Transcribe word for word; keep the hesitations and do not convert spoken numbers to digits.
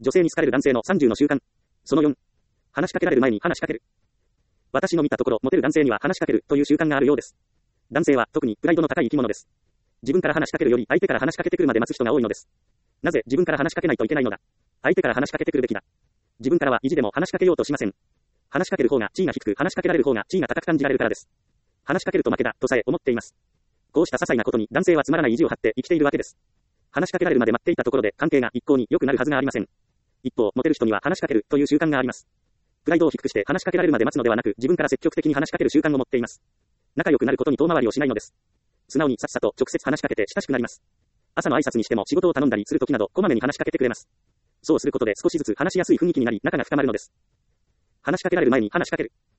女性に好かれる男性のさんじゅうの習慣。そのよん。話しかけられる前に話しかける。私の見たところ、モテる男性には話しかけるという習慣があるようです。男性は特にプライドの高い生き物です。自分から話しかけるより相手から話しかけてくるまで待つ人が多いのです。なぜ自分から話しかけないといけないのだ。相手から話しかけてくるべきだ。自分からは意地でも話しかけようとしません。話しかける方が地位が低く、話しかけられる方が地位が高く感じられるからです。話しかけると負けだとさえ思っています。こうした些細なことに男性はつまらない意地を張って生きているわけです。話しかけられるまで待っていたところで関係が一向に良くなるはずがありません。一方、モテる人には話しかけるという習慣があります。プライドを低くして話しかけられるまで待つのではなく、自分から積極的に話しかける習慣を持っています。仲良くなることに遠回りをしないのです。素直にさっさと直接話しかけて親しくなります。朝の挨拶にしても仕事を頼んだりするときなど、こまめに話しかけてくれます。そうすることで少しずつ話しやすい雰囲気になり、仲が深まるのです。話しかけられる前に話しかける。